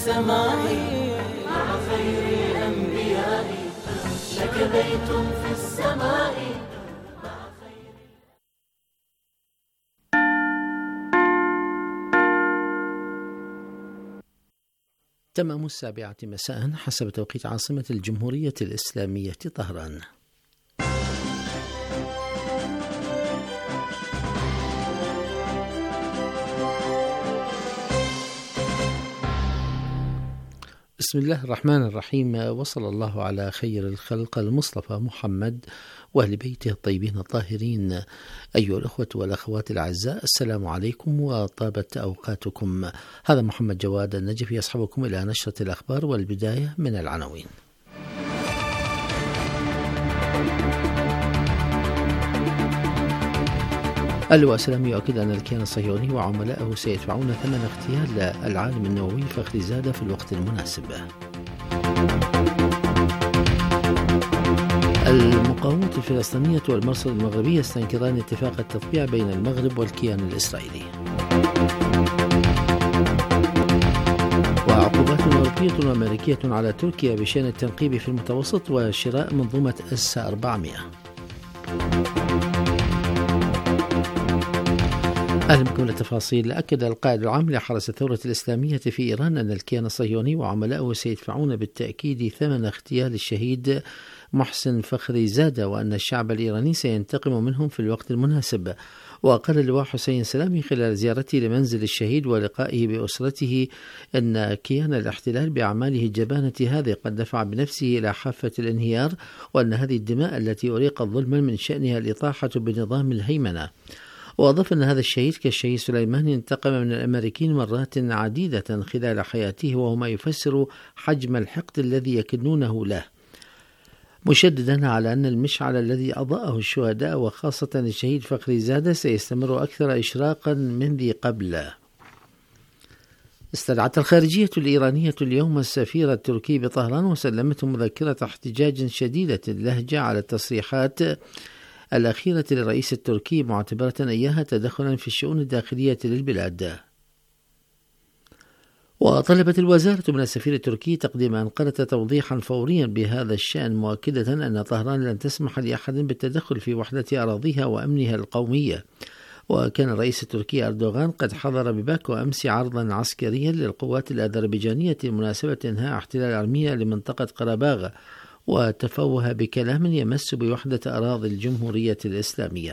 السماء مع خير الأنبياء، لك بيت في السماء. تمام 7 مساء حسب توقيت عاصمة الجمهورية الإسلامية طهران. بسم الله الرحمن الرحيم، وصلى الله على خير الخلق المصطفى محمد وأهل بيته الطيبين الطاهرين. أيها الأخوة والأخوات الأعزاء، السلام عليكم وطابت أوقاتكم. هذا محمد جواد النجفي يصحبكم إلى نشرة الأخبار، والبداية من العناوين. اللواء سلامي يؤكد أن الكيان الصهيوني وعملائه سيدفعون ثمن اغتيال العالم النووي فخري زادة في الوقت المناسب. المقاومة الفلسطينية والمرصد المغربي يستنكران اتفاق التطبيع بين المغرب والكيان الإسرائيلي. وعقوبات أوروبية وأمريكية على تركيا بشأن التنقيب في المتوسط وشراء منظومة S-400. أهلا بكم للتفاصيل. أكد القائد العام لحرس الثورة الإسلامية في إيران أن الكيان الصهيوني وعملائه سيدفعون بالتأكيد ثمن اغتيال الشهيد محسن فخري زادة، وأن الشعب الإيراني سينتقم منهم في الوقت المناسب. وقال اللواء حسين سلامي خلال زيارته لمنزل الشهيد ولقائه بأسرته أن كيان الاحتلال بأعماله الجبانة هذه قد دفع بنفسه إلى حافة الانهيار، وأن هذه الدماء التي أريقت ظلما من شأنها الإطاحة بنظام الهيمنة. وأضاف أن هذا الشهيد كالشهيد سليماني انتقم من الأمريكيين مرات عديدة خلال حياته، وهو ما يفسر حجم الحقد الذي يكنونه له، مشددا على أن المشعل الذي أضاءه الشهداء وخاصة الشهيد فخري زادة سيستمر أكثر إشراقا من ذي قبل. استدعت الخارجية الإيرانية اليوم السفير التركي بطهران وسلمته مذكرة احتجاج شديدة اللهجة على التصريحات الأخيرة للرئيس التركي، معتبرة إياها تدخلا في الشؤون الداخلية للبلاد. وطلبت الوزارة من السفير التركي تقديم أنقرة توضيحا فوريا بهذا الشأن، مؤكدة أن طهران لن تسمح لأحد بالتدخل في وحدة أراضيها وأمنها القومية. وكان الرئيس التركي أردوغان قد حضر بباكو أمس عرضا عسكريا للقوات الأذربيجانية بمناسبة انهاء احتلال أرمينيا لمنطقة قرباغ، وتفوه بكلام يمس بوحدة أراضي الجمهورية الإسلامية.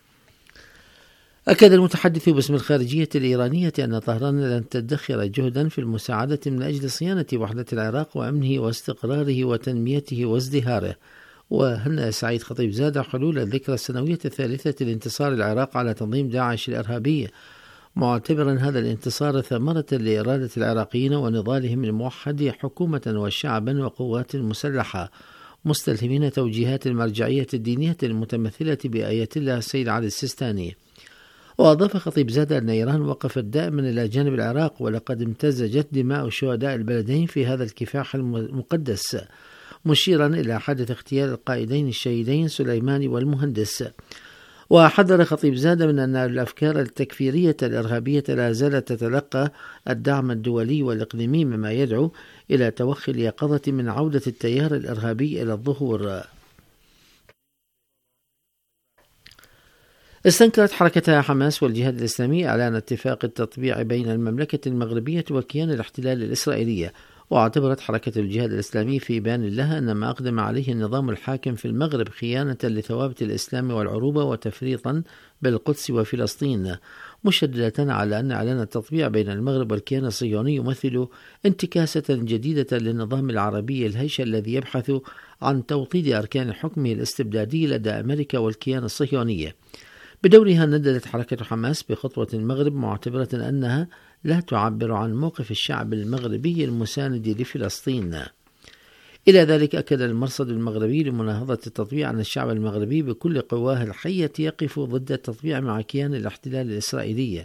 أكد المتحدث باسم الخارجية الإيرانية أن طهران لن تدخر جهدا في المساعدة من أجل صيانة وحدة العراق وأمنه واستقراره وتنميته وازدهاره. وهنأ سعيد خطيب زادة حلول الذكرى السنوية الثالثة لانتصار العراق على تنظيم داعش الإرهابي، معتبرا هذا الانتصار ثمرة لإرادة العراقيين ونضالهم الموحد حكومة وشعبا وقوات مسلحة، مستلهمين توجيهات المرجعية الدينية المتمثلة بآية الله السيد علي السيستاني. وأضاف خطيب زادة أن إيران وقفت دائما إلى جانب العراق، ولقد امتزجت دماء شهداء البلدين في هذا الكفاح المقدس، مشيرا إلى حادث اغتيال القائدين الشهيدين سليماني والمهندس. وحذر خطيب زادة من أن الأفكار التكفيرية الإرهابية لا زالت تتلقى الدعم الدولي والإقليمي، مما يدعو إلى توخي اليقظة من عودة التيار الإرهابي إلى الظهور. استنكرت حركة حماس والجهاد الإسلامي إعلان اتفاق التطبيع بين المملكة المغربية وكيان الاحتلال الإسرائيلي. واعتبرت حركة الجهاد الإسلامي في بيان لها أن ما أقدم عليه النظام الحاكم في المغرب خيانة لثوابت الإسلام والعروبة وتفريطا بالقدس وفلسطين، مشددة على أن إعلان التطبيع بين المغرب والكيان الصهيوني يمثل انتكاسة جديدة للنظام العربي الهش الذي يبحث عن توطيد أركان حكمه الاستبدادي لدى أمريكا والكيان الصهيوني. بدورها نددت حركة حماس بخطوة المغرب، معتبرة أنها لا تعبر عن موقف الشعب المغربي المساند لفلسطين. إلى ذلك أكد المرصد المغربي لمناهضة التطبيع أن الشعب المغربي بكل قواه الحية يقف ضد التطبيع مع كيان الاحتلال الإسرائيلي.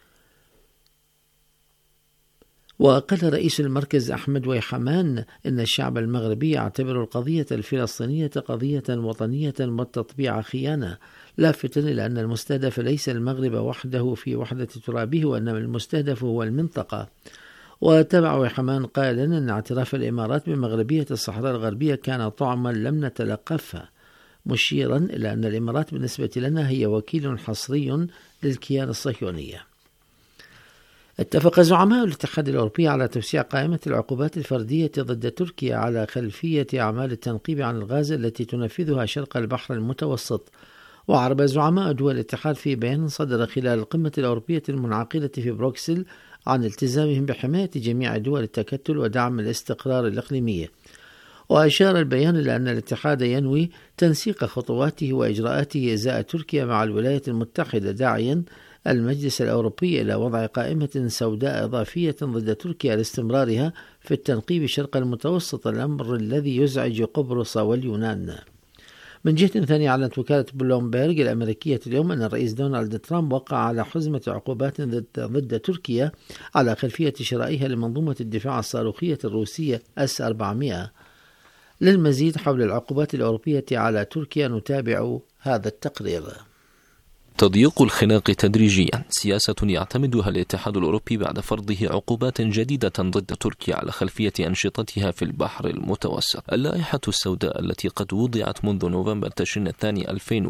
وقال رئيس المركز أحمد ويحمان إن الشعب المغربي يعتبر القضية الفلسطينية قضية وطنية والتطبيع خيانة، لافتا إلى أن المستهدف ليس المغرب وحده في وحدة ترابه، وإنما المستهدف هو المنطقة. وتابع حمان قائلا أن اعتراف الإمارات بمغربية الصحراء الغربية كان طعما لم نتلقفه، مشيرا إلى أن الإمارات بالنسبة لنا هي وكيل حصري للكيان الصهيوني. اتفق زعماء الاتحاد الأوروبي على توسيع قائمة العقوبات الفردية ضد تركيا على خلفية أعمال التنقيب عن الغاز التي تنفذها شرق البحر المتوسط. وعرب زعماء دول الاتحاد في بيان صدر خلال القمة الأوروبية المنعقدة في بروكسل عن التزامهم بحماية جميع دول التكتل ودعم الاستقرار الإقليمي. وأشار البيان إلى أن الاتحاد ينوي تنسيق خطواته وإجراءاته إزاء تركيا مع الولايات المتحدة، داعيا المجلس الأوروبي إلى وضع قائمة سوداء إضافية ضد تركيا لاستمرارها في التنقيب شرق المتوسط، الأمر الذي يزعج قبرص واليونان. من جهة ثانية، أعلنت وكالة بلومبرغ الأمريكية اليوم أن الرئيس دونالد ترامب وقع على حزمة عقوبات ضد تركيا على خلفية شرائها لمنظومة الدفاع الصاروخية الروسية S-400. للمزيد حول العقوبات الأوروبية على تركيا نتابع هذا التقرير. تضييق الخناق تدريجيا سياسة يعتمدها الاتحاد الأوروبي بعد فرضه عقوبات جديدة ضد تركيا على خلفية أنشطتها في البحر المتوسط. اللائحة السوداء التي قد وضعت منذ نوفمبر تشرين الثاني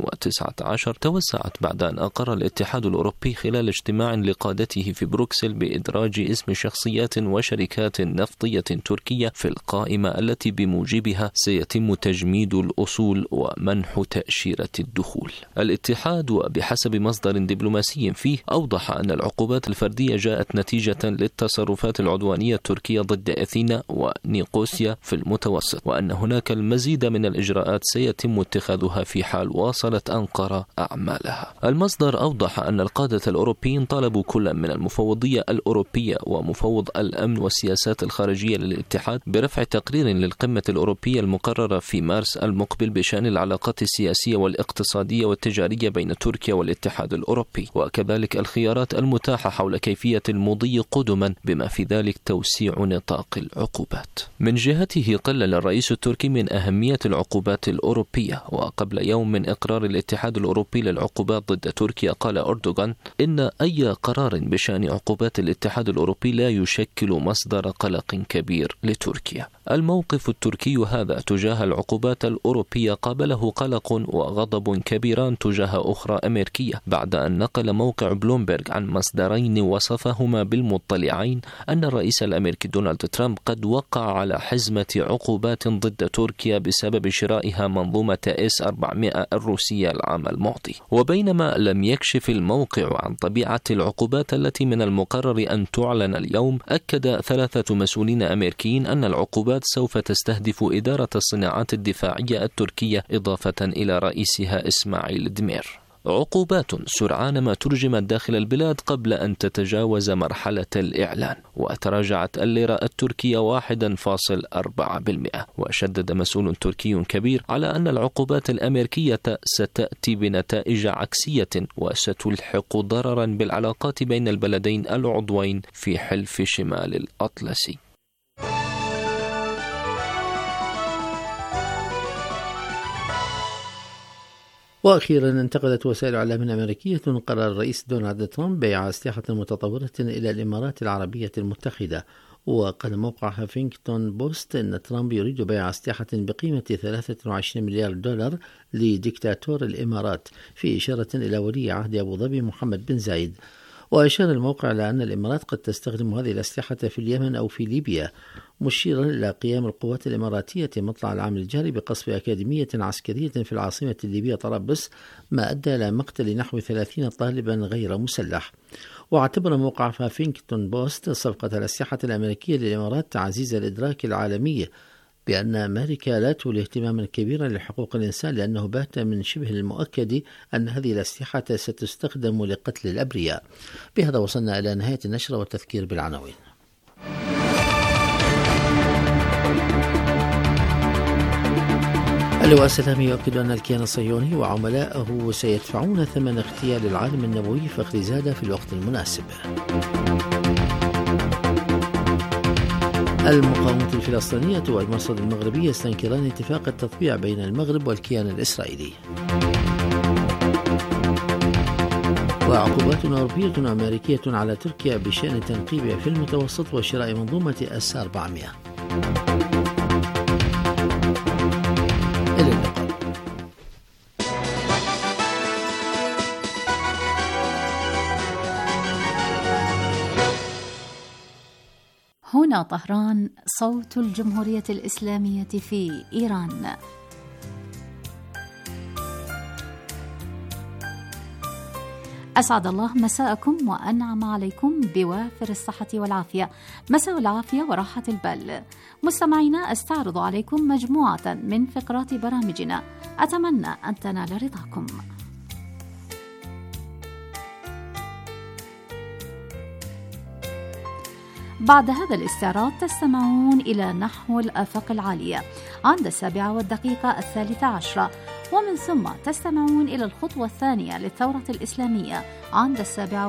2019 توسعت بعد أن أقر الاتحاد الأوروبي خلال اجتماع لقادته في بروكسل بإدراج اسم شخصيات وشركات نفطية تركية في القائمة التي بموجبها سيتم تجميد الأصول ومنح تأشيرة الدخول. الاتحاد وبحسب مصدر دبلوماسي فيه أوضح أن العقوبات الفردية جاءت نتيجة للتصرفات العدوانية التركية ضد أثينا ونيقوسيا في المتوسط، وأن هناك المزيد من الإجراءات سيتم اتخاذها في حال واصلت أنقرة أعمالها. المصدر أوضح أن القادة الأوروبيين طلبوا كل من المفوضية الأوروبية ومفوض الأمن والسياسات الخارجية للاتحاد برفع تقرير للقمة الأوروبية المقررة في مارس المقبل بشأن العلاقات السياسية والاقتصادية والتجارية بين تركيا والاتحاد الأوروبي، وكذلك الخيارات المتاحة حول كيفية المضي قدما بما في ذلك توسيع نطاق العقوبات. من جهته قلل الرئيس التركي من أهمية العقوبات الأوروبية، وقبل يوم من إقرار الاتحاد الأوروبي للعقوبات ضد تركيا قال أردوغان إن أي قرار بشأن عقوبات الاتحاد الأوروبي لا يشكل مصدر قلق كبير لتركيا. الموقف التركي هذا تجاه العقوبات الأوروبية قابله قلق وغضب كبيران تجاه أخرى أمريكية، بعد أن نقل موقع بلومبرغ عن مصدرين وصفهما بالمطلعين أن الرئيس الأمريكي دونالد ترامب قد وقع على حزمة عقوبات ضد تركيا بسبب شرائها منظومة S-400 الروسية العام الماضي. وبينما لم يكشف الموقع عن طبيعة العقوبات التي من المقرر أن تعلن اليوم، أكد 3 مسؤولين أمريكيين أن العقوبات سوف تستهدف إدارة الصناعات الدفاعية التركية إضافة إلى رئيسها إسماعيل دمير. عقوبات سرعان ما ترجمت داخل البلاد قبل أن تتجاوز مرحلة الإعلان، وتراجعت الليرة التركية 1.4%. وشدد مسؤول تركي كبير على أن العقوبات الأمريكية ستأتي بنتائج عكسية وستلحق ضررا بالعلاقات بين البلدين العضوين في حلف شمال الأطلسي. وأخيرا، انتقدت وسائل إعلام أمريكية قرار الرئيس دونالد ترامب بيع أسلحة متطورة إلى الإمارات العربية المتحدة. وقال موقع هافينغتون بوست أن ترامب يريد بيع أسلحة بقيمة 23 مليار دولار لديكتاتور الإمارات، في إشارة إلى ولي عهد أبو ظبي محمد بن زايد. وأشار الموقع إلى أن الإمارات قد تستخدم هذه الأسلحة في اليمن أو في ليبيا، مشيرا إلى قيام القوات الإماراتية مطلع العام الجاري بقصف أكاديمية عسكرية في العاصمة الليبية طرابلس، ما أدى إلى مقتل نحو 30 طالبا غير مسلح. واعتبر موقع هافينغتون بوست صفقة الأسلحة الأمريكية للإمارات تعزيز الإدراك العالمي بأن أمريكا لا تولي اهتماما كبيرا لحقوق الإنسان، لأنه بات من شبه المؤكد أن هذه الأسلحة ستستخدم لقتل الأبرياء. بهذا وصلنا إلى نهاية النشرة والتذكير بالعناوين. اللواء السلامي يؤكد أن الكيان الصهيوني وعملائه سيدفعون ثمن اغتيال العالم النبوي فخر زادة في الوقت المناسب. المقاومة الفلسطينية والمرصد المغربي يستنكران اتفاق التطبيع بين المغرب والكيان الإسرائيلي. وعقوبات أوروبية وأمريكية على تركيا بشأن تنقيبها في المتوسط وشراء منظومة S-400. إلى اللقاء. هنا طهران، صوت الجمهورية الإسلامية في إيران. أسعد الله مساءكم وأنعم عليكم بوافر الصحة والعافية، مساء العافية وراحة البال. مستمعينا، أستعرض عليكم مجموعة من فقرات برامجنا، أتمنى أن تنال رضاكم. بعد هذا الاستعراض تستمعون إلى نحو الآفاق العالية عند 7:13، ومن ثم تستمعون إلى الخطوة الثانية للثورة الإسلامية عند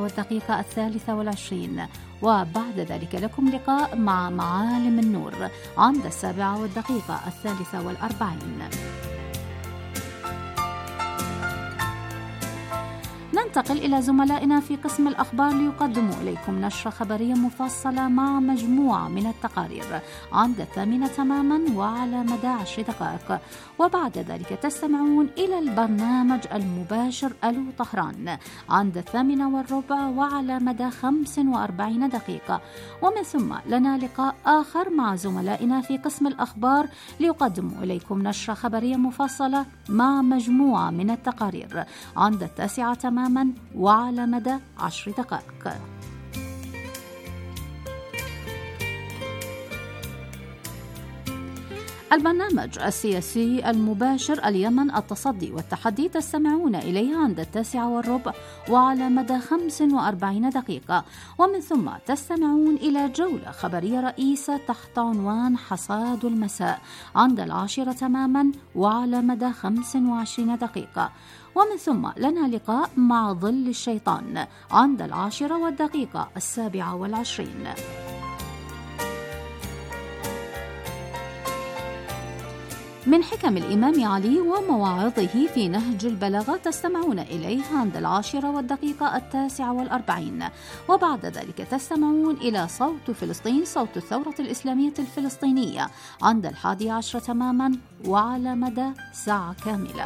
7:23، وبعد ذلك لكم لقاء مع معالم النور عند 7:43. ننتقل إلى زملائنا في قسم الأخبار ليقدموا إليكم نشرة خبرية مفصلة مع مجموعة من التقارير عند 8 تماما وعلى مدى 10 دقائق، وبعد ذلك تستمعون إلى البرنامج المباشر ألو طهران عند 8:15 وعلى مدى 45 دقيقة، ومن ثم لنا لقاء آخر مع زملائنا في قسم الأخبار ليقدموا إليكم نشرة خبرية مفصلة مع مجموعة من التقارير عند 9 تماما وعلى مدى 10 دقائق. البرنامج السياسي المباشر اليمن التصدي والتحدي تستمعون إليه عند 9:15 وعلى مدى 45 دقيقة، ومن ثم تستمعون إلى جولة خبرية رئيسة تحت عنوان حصاد المساء عند 10 تماما وعلى مدى 25 دقيقة، ومن ثم لنا لقاء مع ظل الشيطان عند 10:27. من حكم الإمام علي ومواعظه في نهج البلاغة تستمعون إليه عند 10:49، وبعد ذلك تستمعون إلى صوت فلسطين، صوت الثورة الإسلامية الفلسطينية عند 11 تماما وعلى مدى ساعة كاملة.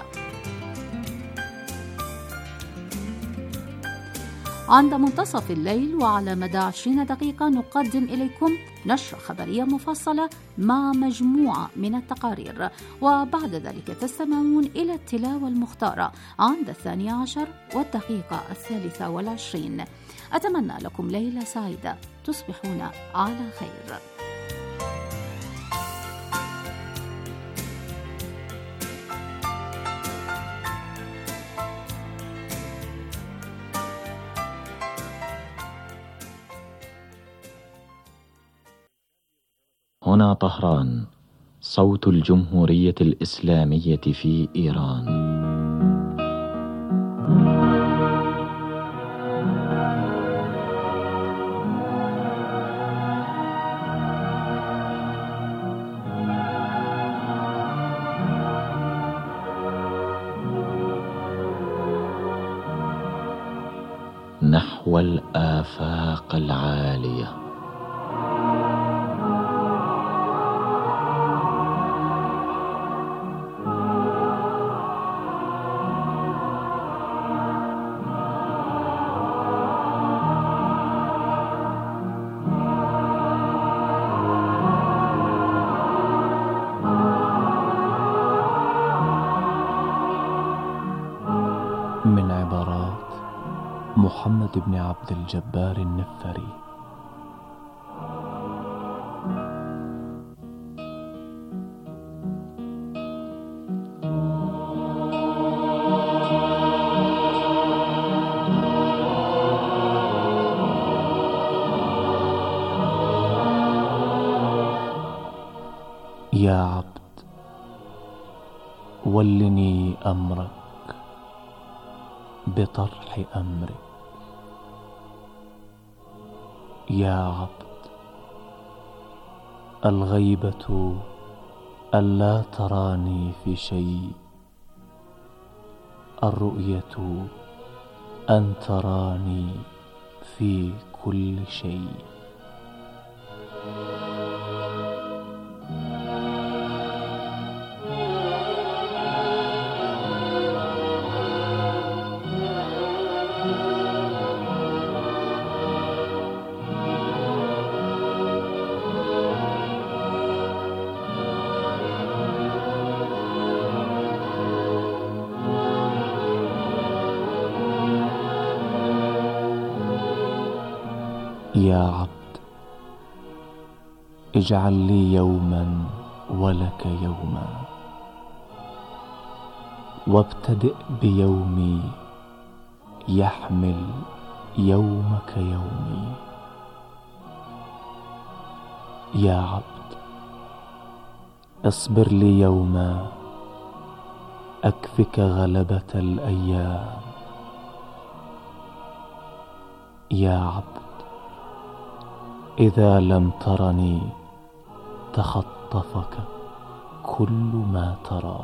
عند منتصف الليل وعلى مدى 20 دقيقة نقدم إليكم نشرة خبرية مفصلة مع مجموعة من التقارير، وبعد ذلك تستمعون إلى التلاوة المختارة عند 12:23. أتمنى لكم ليلة سعيدة، تصبحون على خير. هنا طهران، صوت الجمهورية الإسلامية في إيران. نحو الآفاق العالية. من عبارات محمد بن عبد الجبار النفري. يا عبد ولني أمرك بطرح أمرك، يا عبد الغيبة ألا تراني في شيء، الرؤية أن تراني في كل شيء. يا عبد، اجعل لي يوما ولك يوما، وابتدئ بيومي يحمل يومك يومي. يا عبد، اصبر لي يوما أكفك غلبة الأيام. يا عبد، إذا لم ترني تخطفك كل ما ترى.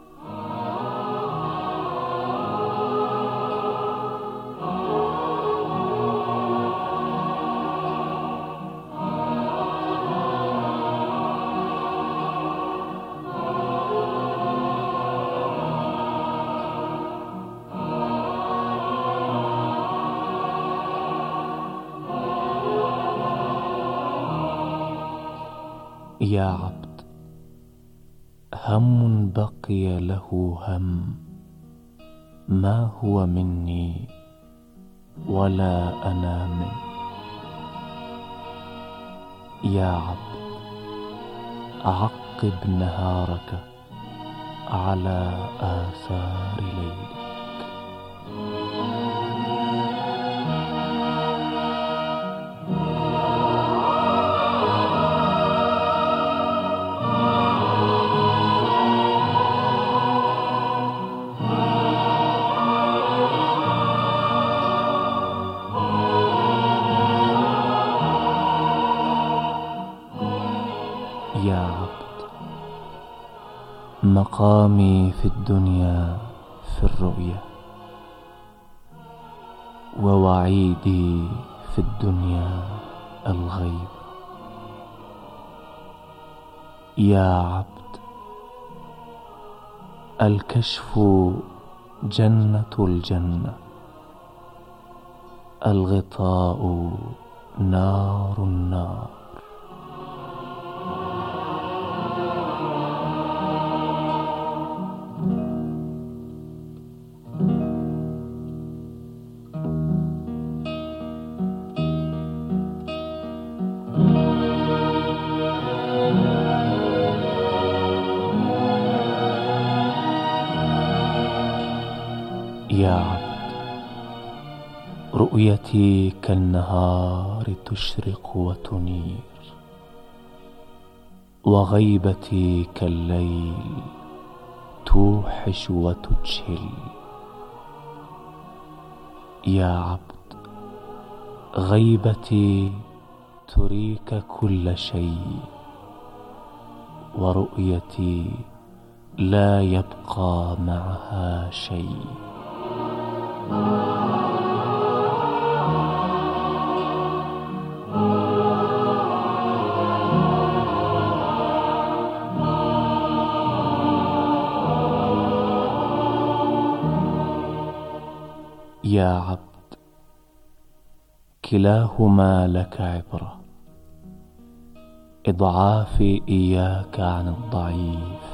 يا عبد، هم بقي له هم ما هو مني ولا أنا منه. يا عبد، عقب نهارك على آثار ليلك. يا عبد، مقامي في الدنيا في الرؤية، ووعيدي في الدنيا الغيب. يا عبد، الكشف جنة الجنة، الغطاء نار النار. يا عبد، رؤيتي كالنهار تشرق وتنير، وغيبتي كالليل توحش وتجهل. يا عبد، غيبتي تريك كل شيء، ورؤيتي لا يبقى معها شيء. يا عبد، كلاهما لك عبرة، إضعافي إياك عن الضعيف،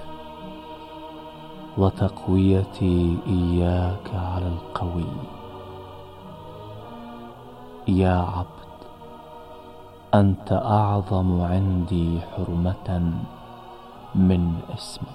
وتقويتي إياك على القوي. يا عبد، أنت أعظم عندي حرمة من اسمك.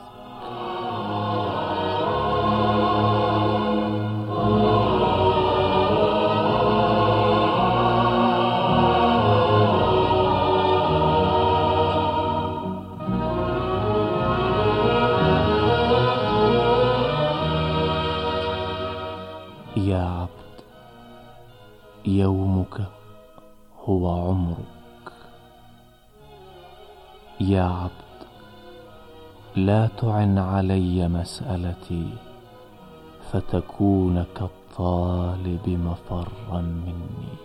يا عبد، يومك هو عمرك. يا عبد، لا تعن علي مسألتي فتكون الطالب مفرا مني.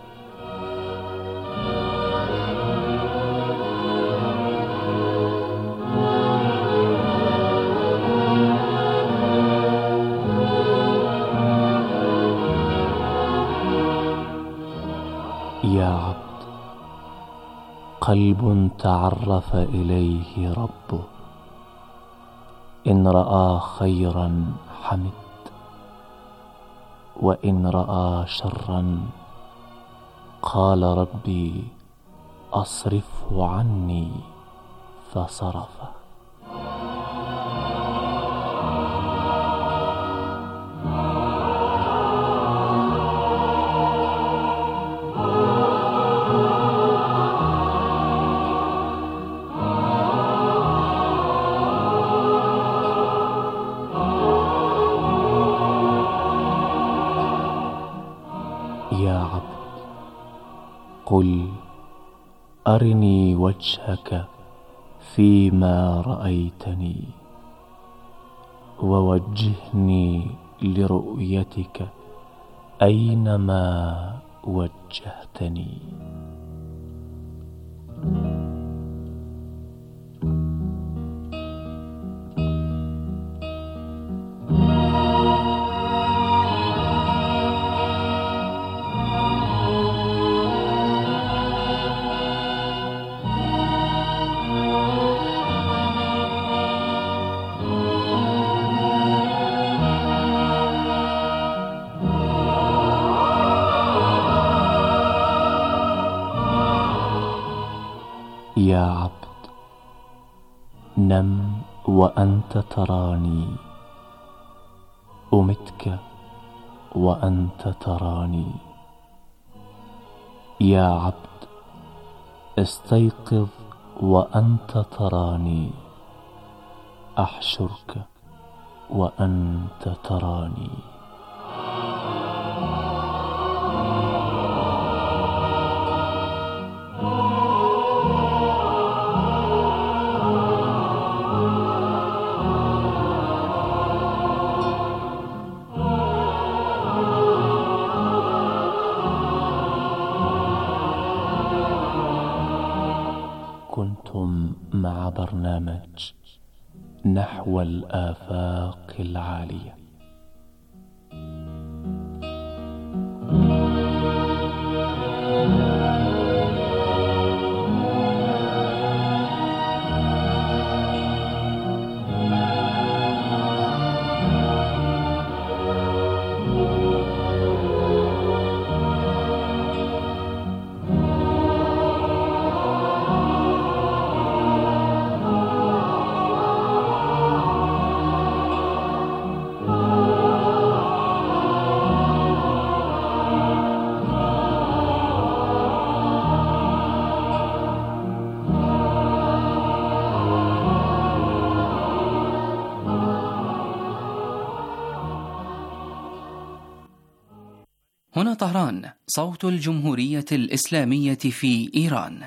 يا عبد، قلب تعرف إليه ربه، إن رأى خيرا حمد، وإن رأى شرا قال ربي أصرفه عني فصرفه. يا عبد، قل أرني وجهك فيما رأيتني، ووجهني لرؤيتك أينما وجهتني. يا عبد، نم وأنت تراني، أمتك وأنت تراني. يا عبد، استيقظ وأنت تراني، أحشرك وأنت تراني. كنتم مع برنامج نحو الآفاق العالية. هنا طهران، صوت الجمهورية الإسلامية في إيران.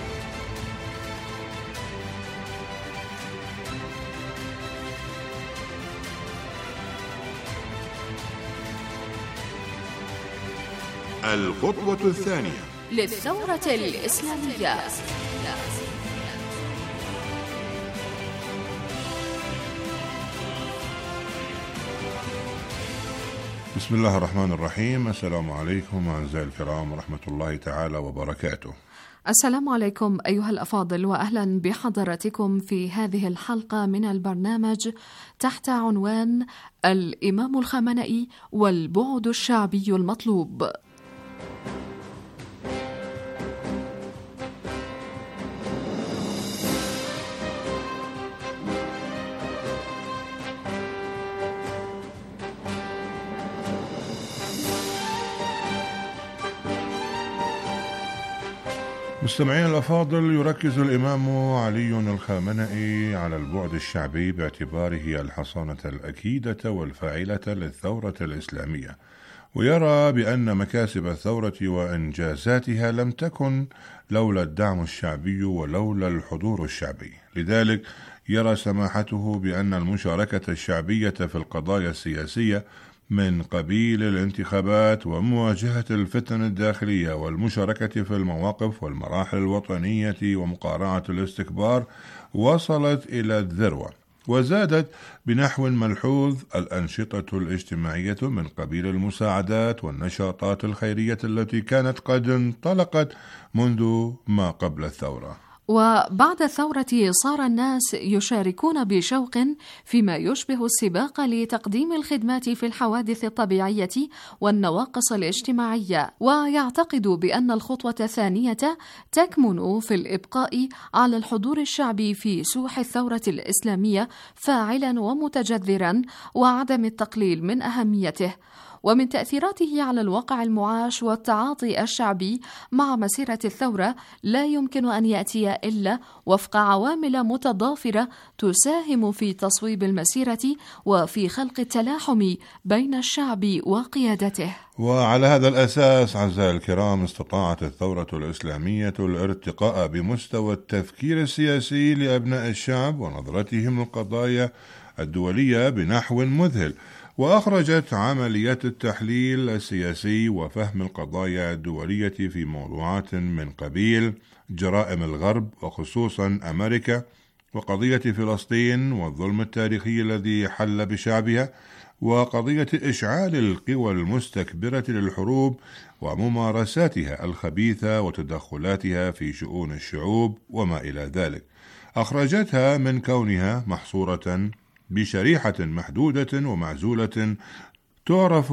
الخطوة الثانية للثورة الإسلامية. بسم الله الرحمن الرحيم. السلام عليكم أعزائي الكرام ورحمة الله تعالى وبركاته. السلام عليكم أيها الأفاضل، وأهلا بحضراتكم في هذه الحلقة من البرنامج تحت عنوان الإمام الخامنئي والبعد الشعبي المطلوب. مستمعين الأفاضل، يركز الإمام علي الخامنئي على البعد الشعبي باعتباره الحصانة الأكيدة والفاعلة للثورة الإسلامية، ويرى بأن مكاسب الثورة وإنجازاتها لم تكن لولا الدعم الشعبي ولولا الحضور الشعبي. لذلك يرى سماحته بأن المشاركة الشعبية في القضايا السياسية من قبيل الانتخابات ومواجهة الفتن الداخلية والمشاركة في المواقف والمراحل الوطنية ومقارعة الاستكبار وصلت إلى الذروة، وزادت بنحو ملحوظ الأنشطة الاجتماعية من قبيل المساعدات والنشاطات الخيرية التي كانت قد انطلقت منذ ما قبل الثورة. وبعد الثورة صار الناس يشاركون بشوق فيما يشبه السباق لتقديم الخدمات في الحوادث الطبيعية والنواقص الاجتماعية، ويعتقد بأن الخطوة الثانية تكمن في الإبقاء على الحضور الشعبي في سوح الثورة الإسلامية فاعلا ومتجذرا، وعدم التقليل من أهميته. ومن تأثيراته على الواقع المعاش والتعاطي الشعبي مع مسيرة الثورة لا يمكن أن يأتي إلا وفق عوامل متضافرة تساهم في تصويب المسيرة وفي خلق التلاحم بين الشعب وقيادته. وعلى هذا الأساس أعزائي الكرام استطاعت الثورة الإسلامية الارتقاء بمستوى التفكير السياسي لأبناء الشعب ونظرتهم للقضايا الدولية بنحو مذهل، وأخرجت عمليات التحليل السياسي وفهم القضايا الدولية في موضوعات من قبيل جرائم الغرب وخصوصا أمريكا وقضية فلسطين والظلم التاريخي الذي حل بشعبها وقضية إشعال القوى المستكبرة للحروب وممارساتها الخبيثة وتدخلاتها في شؤون الشعوب وما إلى ذلك. أخرجتها من كونها محصورة بشريحة محدودة ومعزولة تعرف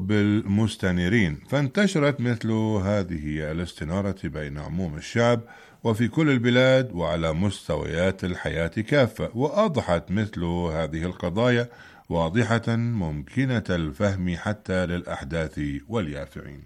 بالمستنيرين، فانتشرت مثل هذه الاستنارة بين عموم الشعب وفي كل البلاد وعلى مستويات الحياة كافة، وأضحت مثل هذه القضايا واضحة ممكنة الفهم حتى للأحداث واليافعين.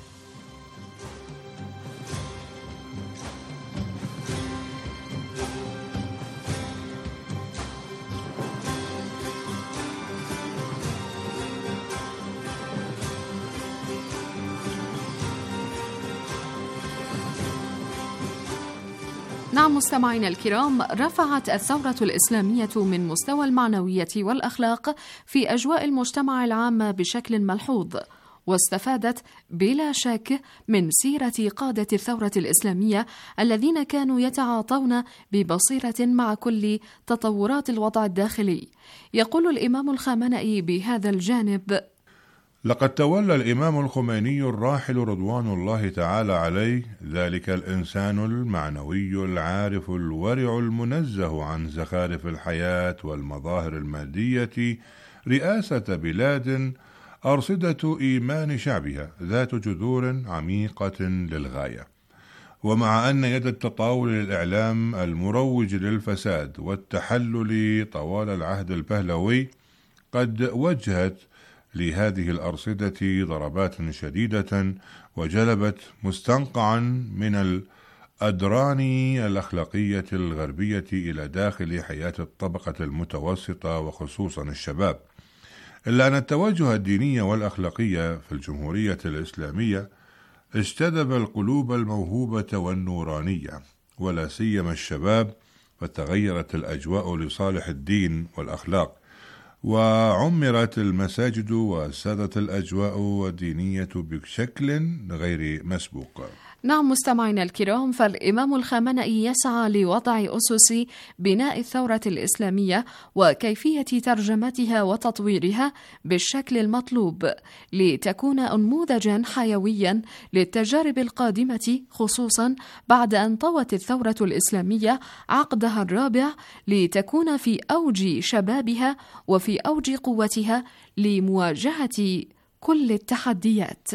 نعم مستمعينا الكرام، رفعت الثورة الإسلامية من مستوى المعنوية والأخلاق في أجواء المجتمع العام بشكل ملحوظ، واستفادت بلا شك من سيرة قادة الثورة الإسلامية الذين كانوا يتعاطون ببصيرة مع كل تطورات الوضع الداخلي. يقول الإمام الخامنئي بهذا الجانب: لقد تولى الإمام الخميني الراحل رضوان الله تعالى عليه ذلك الإنسان المعنوي العارف الورع المنزه عن زخارف الحياة والمظاهر المادية رئاسة بلاد أرصدة إيمان شعبها ذات جذور عميقة للغاية. ومع أن يد التطاول للإعلام المروج للفساد والتحلل طوال العهد البهلوي قد وجهت لهذه الأرصدة ضربات شديدة وجلبت مستنقعا من الأدران الأخلاقية الغربية إلى داخل حياة الطبقة المتوسطة وخصوصا الشباب، إلا أن التوجه الديني والأخلاقي في الجمهورية الإسلامية اجتذب القلوب الموهوبة والنورانية ولا سيما الشباب، فتغيرت الأجواء لصالح الدين والأخلاق، وعمرت المساجد وسادت الأجواء الدينية بشكل غير مسبوق. نعم مستمعينا الكرام، فالإمام الخامنئي يسعى لوضع أسس بناء الثورة الإسلامية وكيفية ترجمتها وتطويرها بالشكل المطلوب لتكون نموذجا حيويا للتجارب القادمة، خصوصا بعد أن طوت الثورة الإسلامية عقدها الرابع لتكون في أوج شبابها وفي أوج قوتها لمواجهة كل التحديات.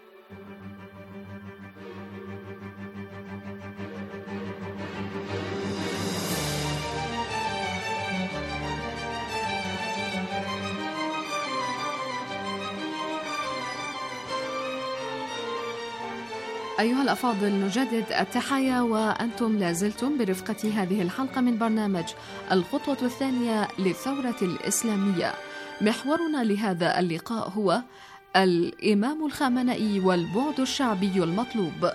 أيها الأفاضل، نجدد التحية وأنتم لازلتم برفقة هذه الحلقة من برنامج الخطوة الثانية للثورة الإسلامية. محورنا لهذا اللقاء هو الإمام الخامنئي والبعد الشعبي المطلوب.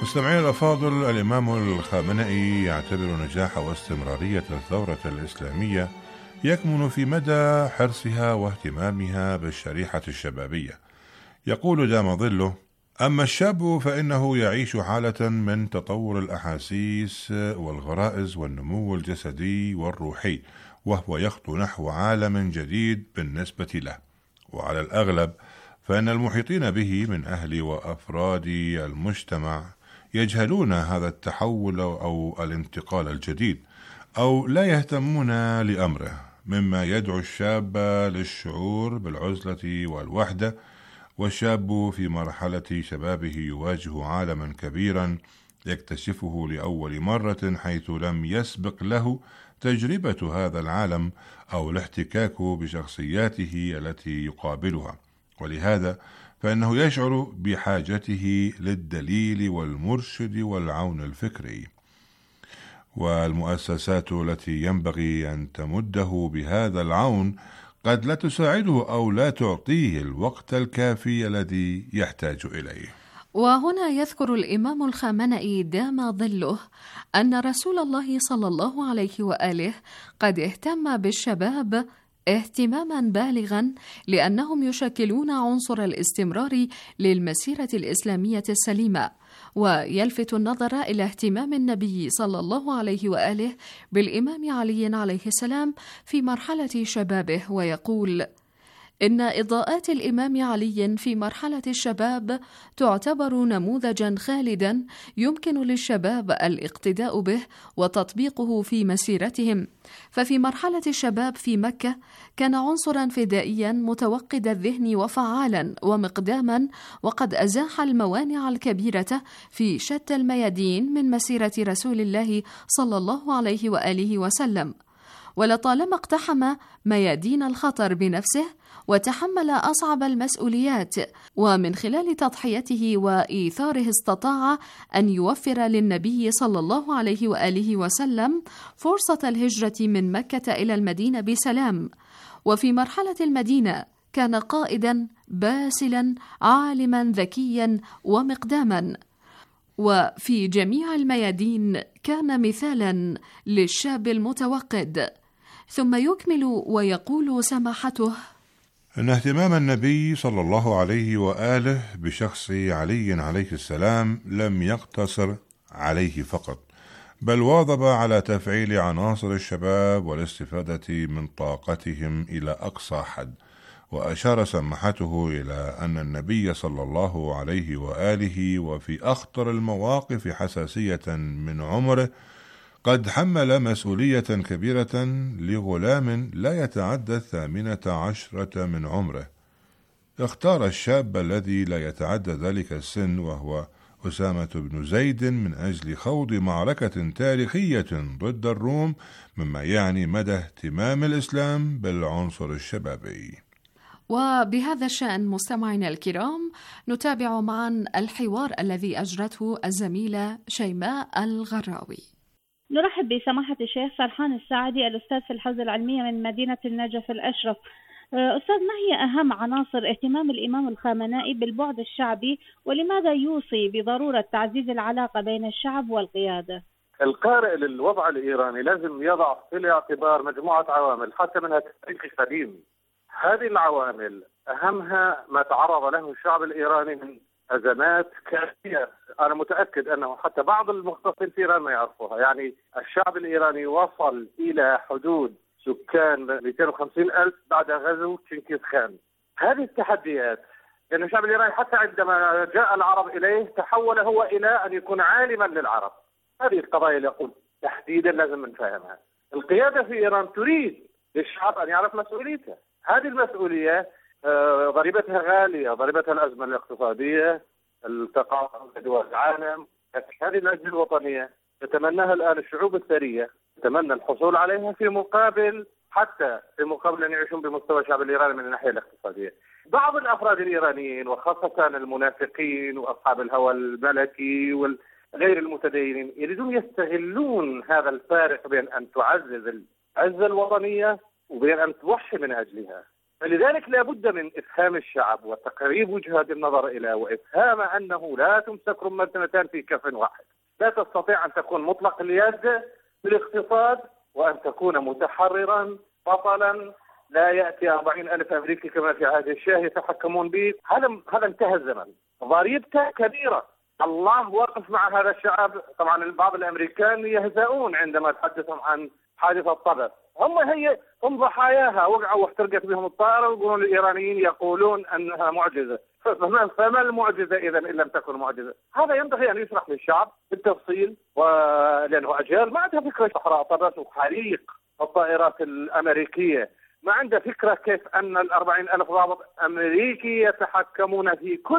مستمعين الأفاضل، الإمام الخامنئي يعتبر نجاح واستمرارية الثورة الإسلامية يكمن في مدى حرصها واهتمامها بالشريحة الشبابية. يقول دام ظله: أما الشاب فإنه يعيش حالة من تطور الأحاسيس والغرائز والنمو الجسدي والروحي، وهو يخطو نحو عالم جديد بالنسبة له، وعلى الأغلب فإن المحيطين به من أهل وأفراد المجتمع يجهلون هذا التحول أو الانتقال الجديد، أو لا يهتمون لأمره، مما يدعو الشاب للشعور بالعزلة والوحدة. والشاب في مرحلة شبابه يواجه عالما كبيرا يكتشفه لأول مرة، حيث لم يسبق له تجربة هذا العالم أو الاحتكاك بشخصياته التي يقابلها، ولهذا فإنه يشعر بحاجته للدليل والمرشد والعون الفكري. والمؤسسات التي ينبغي أن تمده بهذا العون قد لا تساعده أو لا تعطيه الوقت الكافي الذي يحتاج إليه. وهنا يذكر الإمام الخامنئي دام ظله أن رسول الله صلى الله عليه وآله قد اهتم بالشباب اهتماما بالغا، لأنهم يشكلون عنصر الاستمرار للمسيرة الإسلامية السليمة. ويلفت النظر إلى اهتمام النبي صلى الله عليه وآله بالإمام علي عليه السلام في مرحلة شبابه، ويقول: إن إضاءات الإمام علي في مرحلة الشباب تعتبر نموذجا خالدا يمكن للشباب الاقتداء به وتطبيقه في مسيرتهم. ففي مرحلة الشباب في مكة كان عنصرا فدائيا متوقد الذهن وفعالا ومقداما، وقد أزاح الموانع الكبيرة في شتى الميادين من مسيرة رسول الله صلى الله عليه وآله وسلم، ولطالما اقتحم ميادين الخطر بنفسه وتحمل أصعب المسؤوليات، ومن خلال تضحيته وإيثاره استطاع أن يوفر للنبي صلى الله عليه وآله وسلم فرصة الهجرة من مكة إلى المدينة بسلام. وفي مرحلة المدينة كان قائدا باسلا عالما ذكيا ومقداما، وفي جميع الميادين كان مثالا للشاب المتوقد. ثم يكمل ويقول سماحته: إن اهتمام النبي صلى الله عليه وآله بشخص علي عليه السلام لم يقتصر عليه فقط، بل واظب على تفعيل عناصر الشباب والاستفادة من طاقتهم إلى أقصى حد. وأشار سماحته إلى أن النبي صلى الله عليه وآله وفي أخطر المواقف حساسية من عمره قد حمل مسؤولية كبيرة لغلام لا يتعدى 18 من عمره. اختار الشاب الذي لا يتعدى ذلك السن، وهو أسامة بن زيد، من أجل خوض معركة تاريخية ضد الروم، مما يعني مدى اهتمام الإسلام بالعنصر الشبابي. وبهذا الشأن مستمعينا الكرام نتابع معا الحوار الذي أجرته الزميلة شيماء الغراوي. نرحب بسماحة الشيخ فرحان الساعدي، الأستاذ في الحوزة العلمية من مدينة النجف الأشرف. أستاذ، ما هي أهم عناصر اهتمام الإمام الخامنئي بالبعد الشعبي، ولماذا يوصي بضرورة تعزيز العلاقة بين الشعب والقيادة؟ القارئ للوضع الإيراني لازم يضع في الاعتبار مجموعة عوامل حتى منها التاريخ القديم. هذه العوامل أهمها ما تعرض له الشعب الإيراني من أزمات كافية. أنا متأكد أنه حتى بعض المختصين في إيران ما يعرفوها. يعني الشعب الإيراني وصل إلى حدود سكان 250,000 بعد غزو تشنكيز خان. هذه التحديات، لأن الشعب الإيراني حتى عندما جاء العرب إليه تحول هو إلى أن يكون عالما للعرب. هذه القضايا اللي أقول تحديدا لازم نفهمها. القيادة في إيران تريد للشعب أن يعرف مسؤوليته. هذه المسؤولية ضريبتها غالية، ضريبتها الأزمة الاقتصادية، التقاطع دول العالم. هذه الأجندة الوطنية تتمناها الآن الشعوب الثرية، تتمنى الحصول عليها في مقابل أن يعيشون بمستوى الشعب الإيراني من الناحية الاقتصادية. بعض الأفراد الإيرانيين وخاصة المنافقين وأصحاب الهوى الملكي وغير المتدينين يريدون يستغلون هذا الفارق بين أن تعزز العزة الوطنية وبين أن توحي من أجلها. فلذلك لا بد من إفهام الشعب وتقريب وجهات النظر إليه، وإفهام أنه لا تمسك رمتان في كف واحد. لا تستطيع أن تكون مطلق اليد في الاقتصاد وأن تكون متحررا بطلا لا يأتي 40,000 أمريكي كما في عهد الشاه يتحكمون به. هذا انتهى الزمن. ضريبته كبيرة. الله واقف مع هذا الشعب. طبعا بعض الأمريكان يهزؤون عندما تحدثهم عن حادثة طبس. هم ضحاياها، وقعوا واحترقت بهم الطائرة، ويقولون الإيرانيين يقولون أنها معجزة. فما المعجزة إذا إن لم تكن معجزة؟ هذا ينبغي أن يشرح للشعب بالتفصيل، ولأنه أجيال ما عندها فكرة صحراء طبس وحريق الطائرات الأمريكية، ما عنده فكرة كيف أن 40,000 ضابط أمريكي يتحكمون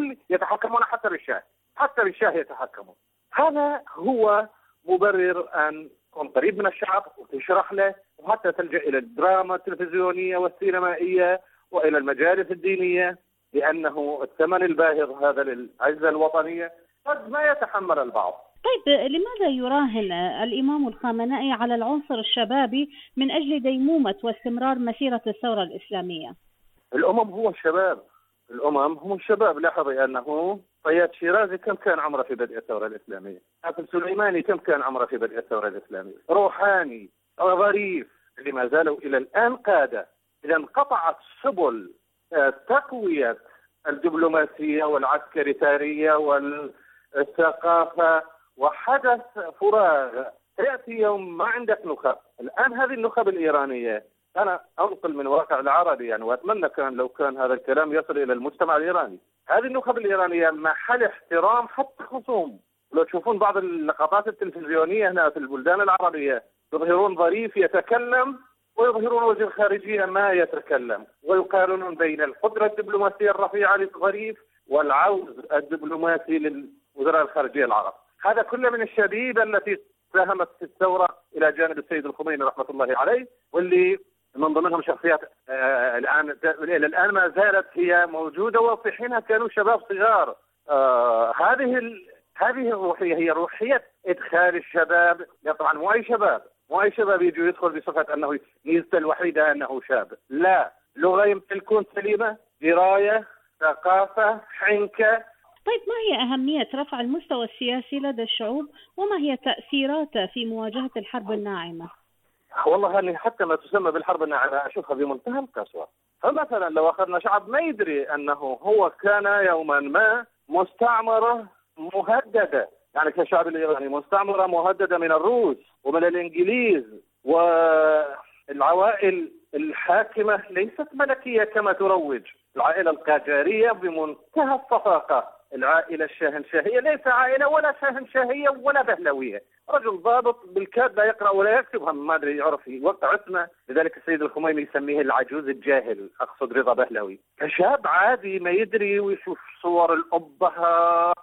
حتى بالشاه يتحكمون. هذا هو مبرر أن تكون قريب من الشعب وتشرح له، وحتى تلجأ إلى الدراما التلفزيونية والسينمائية وإلى المجالس الدينية، لأنه الثمن الباهظ هذا للعزة الوطنية قد ما يتحمل البعض. طيب لماذا يراهن الإمام الخامنئي على العنصر الشبابي من أجل ديمومة واستمرار مسيرة الثورة الإسلامية؟ الأمم هم الشباب. لاحظي أنه طيات شيرازي كم كان عمره في بدء الثورة الإسلامية؟ حافظ سليماني كم كان عمره في بدء الثورة الإسلامية؟ روحاني، ظريف، اللي ما زالوا إلى الآن قادة. إذا انقطعت سبل تقوية الدبلوماسية والعسكرية والثقافة، وحدث فراغ. يأتي يوم ما عندك نخب. الآن هذه النخب الإيرانية، أنا أنقل من واقع العربي يعني، وأتمنى لو كان هذا الكلام يصل إلى المجتمع الإيراني. هذه النخب الإيرانية محل احترام حتى خصوم. لو تشوفون بعض اللقطات التلفزيونية هنا في البلدان العربية، يظهرون ظريف يتكلم ويظهرون وزير خارجية ما يتكلم، ويقارنون بين القدرة الدبلوماسية الرفيعة للظريف والعوز الدبلوماسي للوزراء الخارجية العرب. هذا كله من الشبيبة التي ساهمت في الثورة إلى جانب السيد الخميني رحمة الله عليه، واللي من ضمنهم شخصيات الآن ما زالت هي موجودة، وفي حينها كانوا شباب صغار. هذه الروحية هي روحية إدخال الشباب. طبعا مو أي شباب يجي يدخل بصفة أنه ميزته الوحيدة أنه شاب. لا، لغة يمكن تكون سليمة، دراية، ثقافة، حنكة. طيب ما هي أهمية رفع المستوى السياسي لدى الشعوب، وما هي تأثيراته في مواجهة الحرب الناعمة؟ والله أني حتى ما تسمى بالحرب الناعمة أشوفها بمنتهى القسوة. فمثلا لو أخذنا شعب ما يدري أنه هو كان يوما ما مستعمرة مهددة، يعني كالشعب الإيراني مستعمرة مهددة من الروس ومن الإنجليز، والعوائل الحاكمة ليست ملكية كما تروج. العائلة القاجارية بمنتهى الصفاقة، العائلة الشاهنشاهية ليس عائلة ولا شاهنشاهية ولا بهلوية. رجل ضابط بالكاد لا يقرأ ولا يكتب، هم ما أدري يعرف وقت عثمة، لذلك السيد الخميني يسميه العجوز الجاهل، أقصد رضا بهلوي. كشاب عادي ما يدري ويشوف صور الأبهة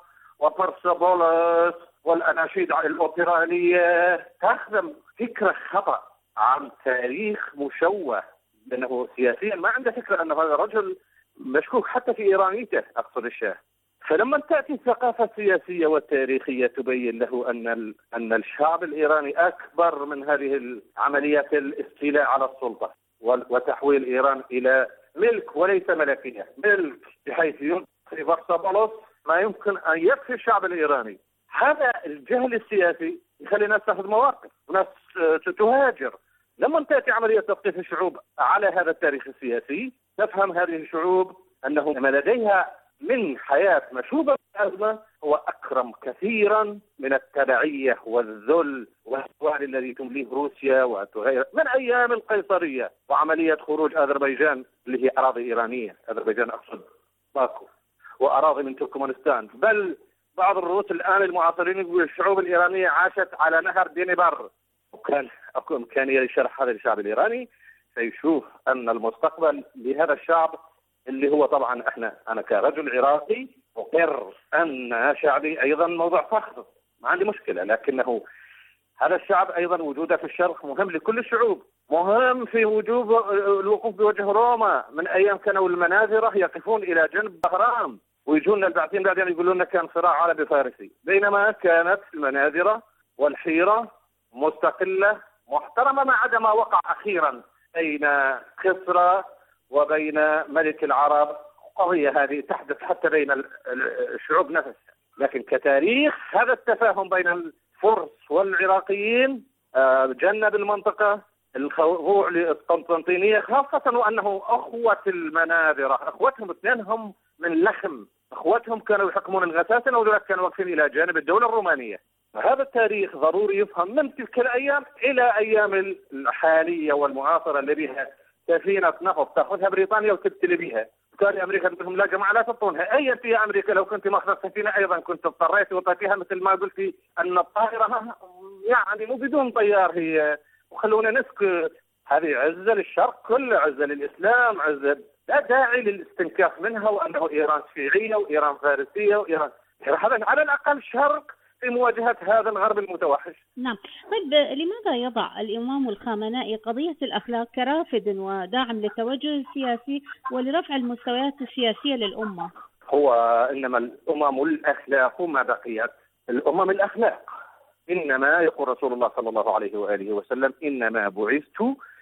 وبرسبولس والأناشيد الأوبرانية، تخدم فكرة خطأ عن تاريخ مشوه، لأنه سياسيا ما عنده فكرة أن هذا الرجل مشكوك حتى في إيرانيته، أقصد الشاه. فلما تأتي الثقافة السياسية والتاريخية تبين له أن الشعب الإيراني أكبر من هذه العمليات الاستيلاء على السلطة وتحويل إيران إلى ملك وليس ملكية، ملك بحيث ينفي برسبولس ما يمكن أن يكفي الشعب الإيراني. هذا الجهل السياسي يخلي الناس تأخذ مواقف وناس تهاجر. لما تأتي عملية تثقيف الشعوب على هذا التاريخ السياسي، تفهم هذه الشعوب أنه ما لديها من حياة مشوبة بالأزمة هو أكرم كثيرا من التبعية والذل والهوان الذي تمليه روسيا وتغير من أيام القيصرية وعملية خروج أذربيجان اللي هي أراضي إيرانية. أذربيجان أقصد باكو، وأراضي من تركمانستان. بل بعض الروس الآن المعاصرين يقول الشعوب الإيرانية عاشت على نهر دينيبر. وكان أكو إمكانية لشرح هذا الشعب الإيراني سيشوف أن المستقبل لهذا الشعب اللي هو طبعا أنا كرجل عراقي أقر أن شعبي أيضا موضع فخر، ما عندي مشكلة، لكنه هذا الشعب أيضا وجوده في الشرق مهم لكل الشعوب، مهم في وجوب الوقوف بوجه روما. من أيام كانوا المناذرة يقفون إلى جنب بهرام ويجون البعثين بعدين يقولون لنا كان صراع عربي فارسي، بينما كانت المناذرة والحيرة مستقلة محترمة، ما عدا ما وقع أخيرا بين كسرى وبين ملك العرب، قضية هذه تحدث حتى بين الشعوب نفسها. لكن كتاريخ هذا التفاهم بين الفرس والعراقيين جنب المنطقة، الخضوع للقسطنطينية، خاصة وأنه أخوة المنابرة، أخوتهم اثنينهم من لخم، أخوتهم كانوا يحكمون الغساسنة ودولت كانوا واقفين إلى جانب الدولة الرومانية. هذا التاريخ ضروري يفهم من تلك الأيام إلى أيام الحالية والمعاصرة اللي بها سفينة نفط تأخذها بريطانيا وتبتلي بها. كان أمريكا تقول لهم لا جماعة لا تبطونها، أي أنت يا أمريكا لو كنت ماخذ السفينة أيضا كنت اضطريت وطيتها، مثل ما قلتي أن الطائرة يعني مو بدون طيار هي، وخلونا نسكت. هذه عزة للشرق كله، عزة للإسلام، عزة لا داعي للاستنكاف منها، وأنه إيران شيعية وإيران فارسية وإيران، هذا على الأقل شرق في مواجهة هذا الغرب المتوحش. نعم. طيب لماذا يضع الإمام الخامنائي قضية الأخلاق كرافد وداعم للتوجه السياسي ولرفع المستويات السياسية للأمة؟ هو إنما الأمم الأخلاق ما بقيت، الأمم الأخلاق. إنما يقول رسول الله صلى الله عليه وآله وسلم إنما بعثت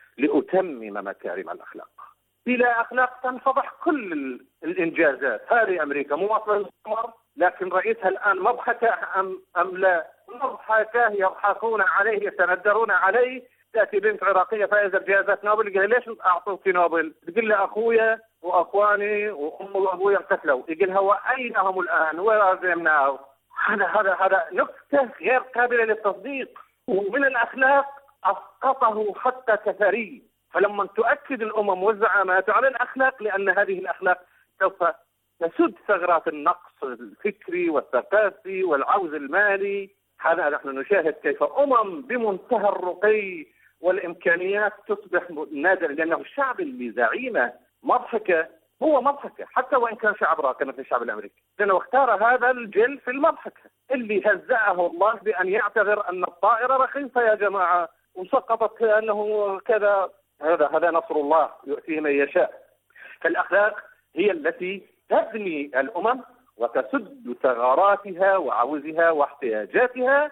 لأتمم مكارم الأخلاق. بلا أخلاق تنفضح كل الإنجازات. هذه أمريكا مواصلة للقمر، لكن رئيسها الآن مضحكة أم لا؟ مضحكة، يضحكون عليه، يتندرون عليه. تأتي بنت عراقية فائزة بجائزة نوبل، يقول ليش أعطوك نوبل؟ تقول له أخويا وأخواني وأم وأبوي انقتلوا. يقول لها وأين هم الآن؟ وأزمناه. هذا نكتة غير قابلة للتصديق. ومن الأخلاق أسقطه حتى كثري. فلما تؤكد الأمم والزعامات على الأخلاق، لأن هذه الأخلاق سوف تسد ثغرات النقص الفكري والثقافي والعوز المالي. هذا نحن نشاهد كيف أمم بمنتهى الرقي والإمكانيات تصبح نادرة، لأنه الشعب اللي زعيمه مضحكة هو مضحكة، حتى وإن كان شعب راقي مثل الشعب الأمريكي، لأنه اختار هذا الجيل في المضحكة اللي هزأه الله بأن يعتبر أن الطائرة رخيصة يا جماعة وسقطت كأنه كذا. هذا نصر الله يؤتيه من يشاء. فالأخلاق هي التي تبني الأمم وتسد ثغراتها وعوزها واحتياجاتها،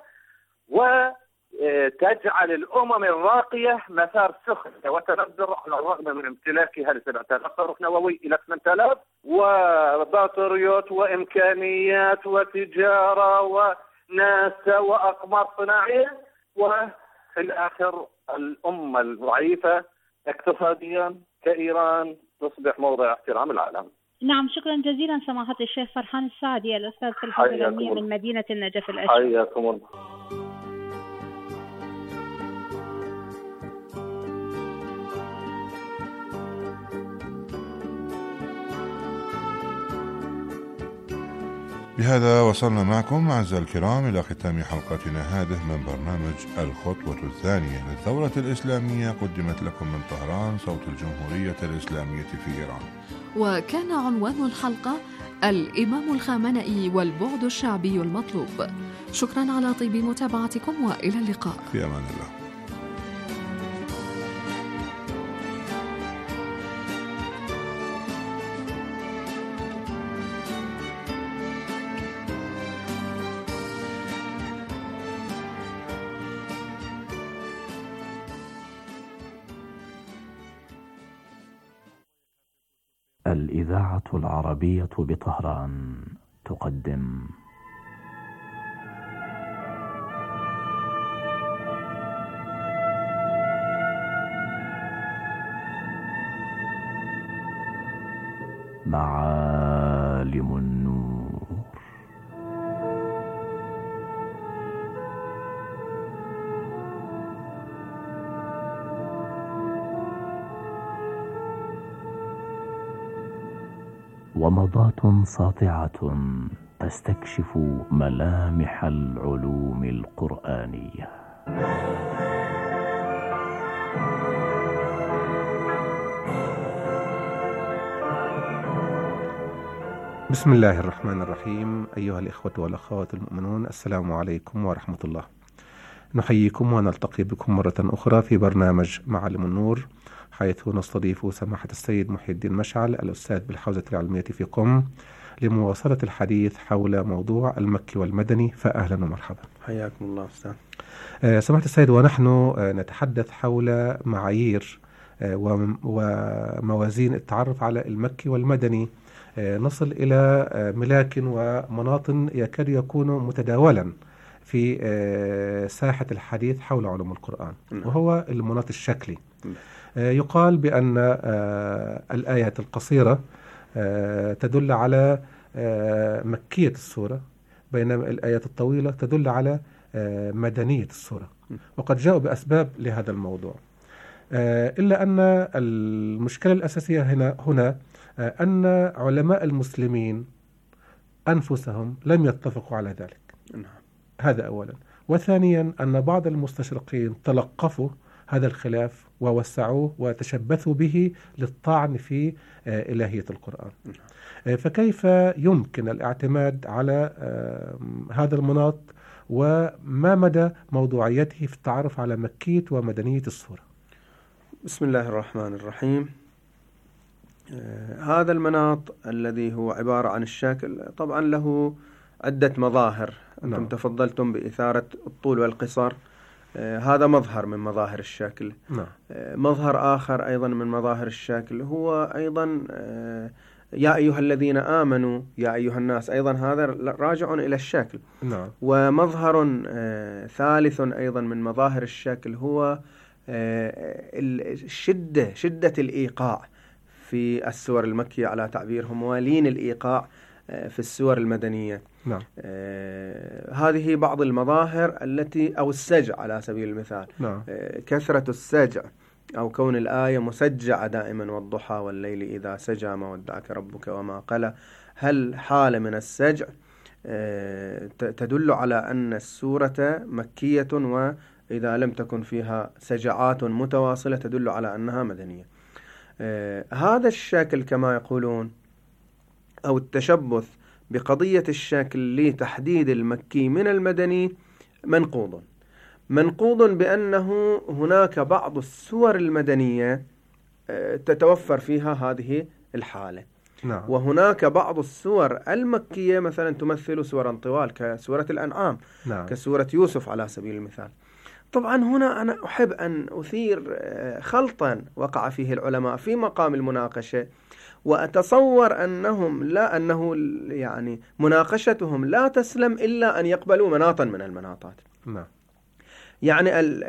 وتجعل الأمم الراقية مسار سخن وتنذر على الرغم من امتلاكها ل 7000 صاروخ نووي إلى 8000 وبطاريات وإمكانيات وتجارة وناسا وأقمار صناعية، وفي الآخر الأمة الضعيفة اقتصاديا كإيران تصبح موضع احترام العالم. نعم، شكرا جزيلا سماحة الشيخ فرحان السعدي، الأستاذ في الحوزة العلمية من مدينة النجف الأشرف. حياكم الله. بهذا وصلنا معكم أعزائي الكرام إلى ختام حلقتنا هذه من برنامج الخطوة الثانية للثورة الإسلامية، قدمت لكم من طهران صوت الجمهورية الإسلامية في إيران. وكان عنوان الحلقة الإمام الخامنئي والبعد الشعبي المطلوب. شكرا على طيب متابعتكم وإلى اللقاء. في أمان الله. الإذاعة العربية بطهران تقدم معالم النور. ومضات ساطعة تستكشف ملامح العلوم القرآنية. بسم الله الرحمن الرحيم. أيها الإخوة والأخوات المؤمنون، السلام عليكم ورحمة الله. نحييكم ونلتقي بكم مرة أخرى في برنامج معالم النور، حيث نستضيف سماحة السيد محي الدين مشعل الأستاذ بالحوزة العلمية في قم لمواصلة الحديث حول موضوع المكي والمدني. فأهلا ومرحبا. حياكم الله أستاذ. سماحة السيد، ونحن نتحدث حول معايير وموازين التعرف على المكي والمدني، نصل إلى ملاك ومناطن يكاد يكون متداولا في ساحة الحديث حول علوم القرآن، وهو المناط الشكلي. يقال بأن الآيات القصيرة تدل على مكية السورة، بينما الآيات الطويلة تدل على مدنية السورة، وقد جاءوا بأسباب لهذا الموضوع. إلا أن المشكلة الأساسية هنا أن علماء المسلمين أنفسهم لم يتفقوا على ذلك. هذا أولا. وثانيا أن بعض المستشرقين تلقفوا هذا الخلاف ووسعوه وتشبثوا به للطعن في إلهية القرآن. فكيف يمكن الاعتماد على هذا المناط، وما مدى موضوعيته في التعرف على مكية ومدنية السورة؟ بسم الله الرحمن الرحيم. هذا المناط الذي هو عبارة عن الشكل طبعا له عدة مظاهر. أنتم تفضلتم بإثارة الطول والقصر، هذا مظهر من مظاهر الشكل. مظهر آخر أيضا من مظاهر الشكل هو أيضا يا أيها الذين آمنوا يا أيها الناس، أيضا هذا راجع إلى الشكل. ومظهر ثالث أيضا من مظاهر الشكل هو شدة الإيقاع في السور المكية على تعبيرهم، ولين الإيقاع في السور المدنية. هذه بعض المظاهر التي، أو السجع على سبيل المثال. كثرة السجع أو كون الآية مسجعة دائما، والضحى والليل إذا سجى ما ودعك ربك وما قلى، هل حالة من السجع تدل على أن السورة مكية، وإذا لم تكن فيها سجعات متواصلة تدل على أنها مدنية. هذا الشكل كما يقولون، أو التشبث بقضية الشكل لتحديد المكي من المدني، منقوض بأنه هناك بعض السور المدنية تتوفر فيها هذه الحالة. وهناك بعض السور المكية مثلا تمثل سورا طوال كسورة الأنعام، كسورة يوسف على سبيل المثال. طبعا هنا أنا أحب أن أثير خلطا وقع فيه العلماء في مقام المناقشة، وأتصور أنه يعني مناقشتهم لا تسلم إلا أن يقبلوا مناطا من المناطات. يعني